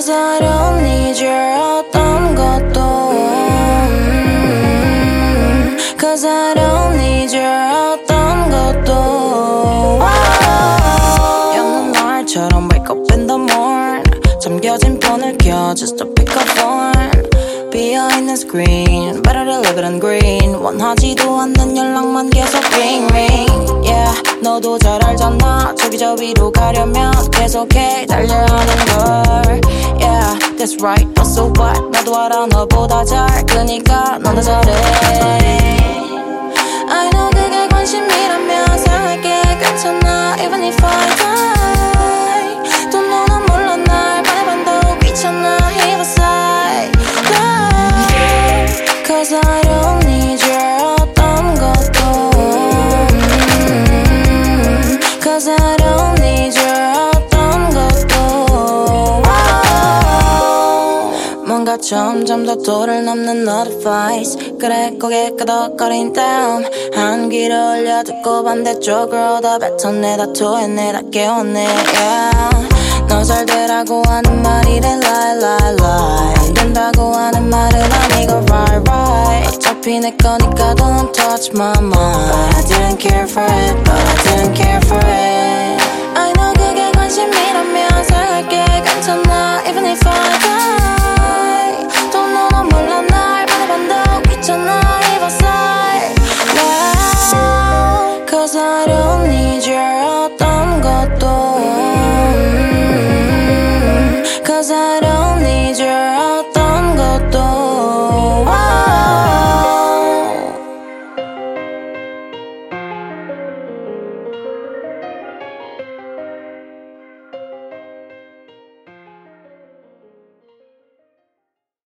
Cause I don't need your 어떤 것도 Cause I don't need your 어떤 것도 여는 날처럼 wake up in the morn 잠겨진 폰을 켜 just to pick up phone 비어있는 screen better to live it on green 원하지도 않는 연락만 계속 ring ring yeah 너도 잘 알잖아 저기 저 위로 가려면 계속해 달려야 하는 걸 yeah that's right but so what 나도 알아 너보다 잘 크니까 너나 잘해 I know 그게 관심이라면 사랑할게 괜찮아 even if I die 또 너는 몰라 날 바라봐도 귀찮아 Either side Cause I don't need your 어떤 것도 Cause I don't need your 어떤 것도 뭔가 점점 더 도를 넘는 advice 그래 고개 끄덕거린 다음 한 귀를 올려 듣고 반대쪽으로 더 뱉어내 다투해내 다 깨웠네 yeah. 너 잘 되라고 하는 말이래 lie lie lie 안 된다고 하는 말은 아니고 right right 어차피 내 거니까 don't touch my mind But I didn't care for it But I didn't care for it I know 그게 관심이라면 사랑할게 괜찮아 Even if I die